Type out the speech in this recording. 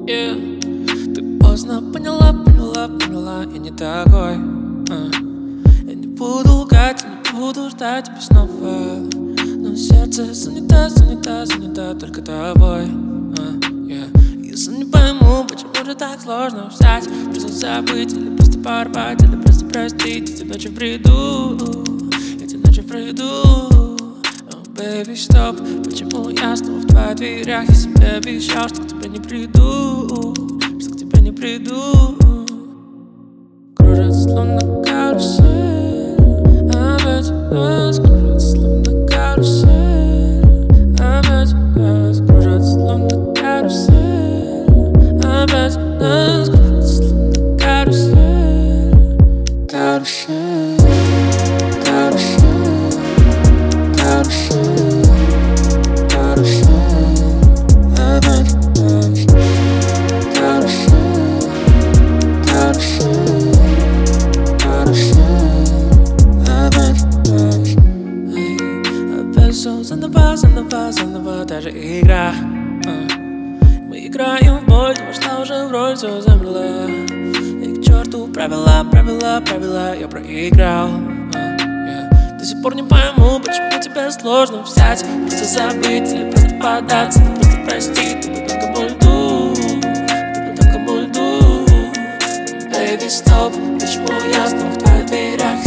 Yeah. Ты поздно поняла, я не такой. Я не буду лгать, я не буду ждать тебя снова. Но сердце занято только тобой. Если не пойму, почему же так сложно взять, просто забыть, или просто порвать, или просто простить. Эти ночи в бреду, эти ночи в бреду. Baby, стоп, почему я снова в твоих дверях? Я себе обещал, что к тебе не приду, что к тебе не приду. Кружится словно карусель, опять раз. Кружится словно карусель, опять раз. Кружится словно карусель, опять раз. Кружится словно карусель, карусель, карусель. Заново та же игра. Мы играем в бой, ты вошла уже в роль, все замерла. И к черту правила, я проиграл. До сих пор не пойму, почему тебе сложно взять, просто забыть или просто податься, или просто простить. Ты потом ко льду, ты потом ко льду. Baby, стоп, почему я снова в твоих дверях?